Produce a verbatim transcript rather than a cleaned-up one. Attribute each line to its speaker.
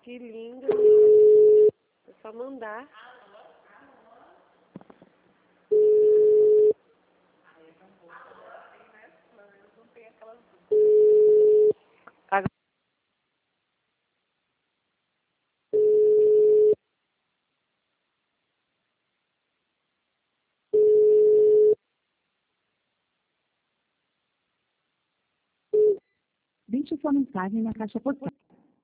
Speaker 1: Que lindo. É só mandar. Agora...
Speaker 2: Deixe sua mensagem na caixa postal.